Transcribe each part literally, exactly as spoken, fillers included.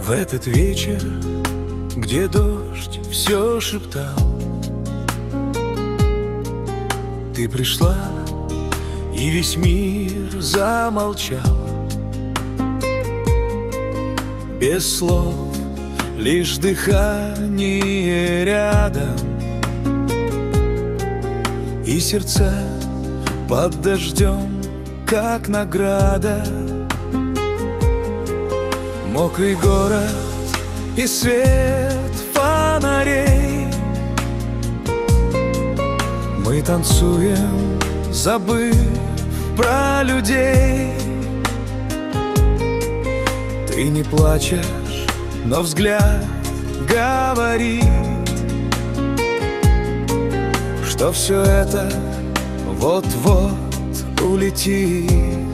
В этот вечер, где дождь все шептал, ты пришла, и весь мир замолчал. Без слов, лишь дыхание рядом, и сердца под дождем, как награда. Мокрый город и свет фонарей, мы танцуем, забыв про людей. Ты не плачешь, но взгляд говорит, что все это вот-вот улетит.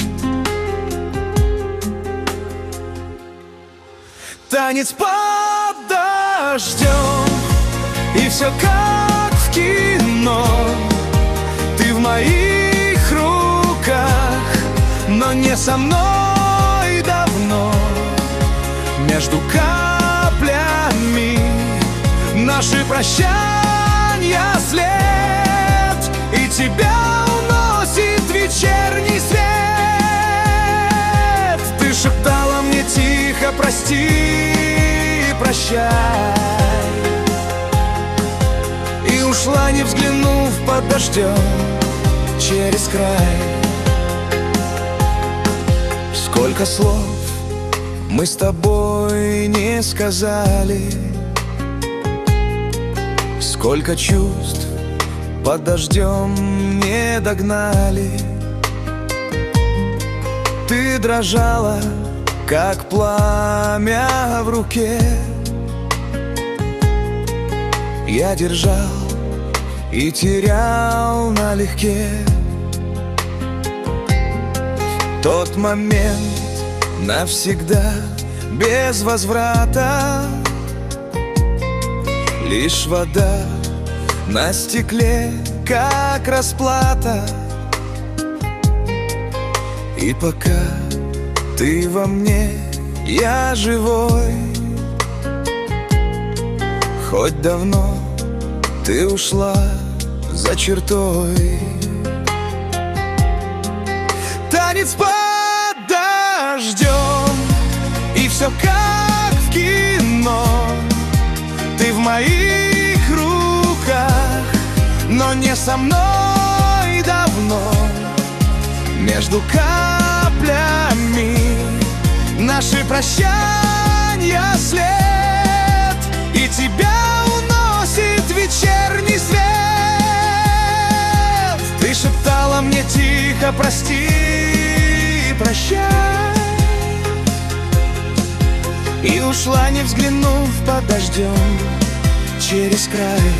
Танец под дождем, и все как в кино. Ты в моих руках, но не со мной давно. Между каплями наши прощания след, и тебя уносит вечерний свет. Ты шептала мне тихо: прости, прощай, и ушла, не взглянув под дождем через край. Сколько слов мы с тобой не сказали, сколько чувств под дождем не догнали. Ты дрожала, как пламя в руке. Я держал и терял налегке. Тот момент навсегда, без возврата. Лишь вода на стекле, как расплата. И пока ты во мне, я живой. Хоть давно ты ушла за чертой. Танец под дождем, и все как в кино. Ты в моих руках, но не со мной давно. Между каплями наши прощания след, и тебя уносит вечерний свет. Ты шептала мне тихо: прости, прощай, и ушла, не взглянув под дождем через край.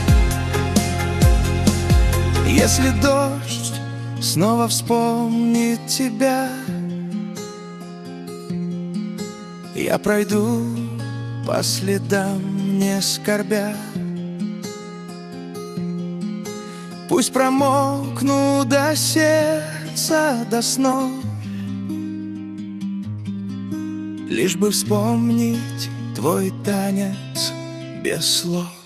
Если дождь снова вспомнит тебя, я пройду по следам, не скорбя. Пусть промокну до сердца, до снов, лишь бы вспомнить твой танец без слов.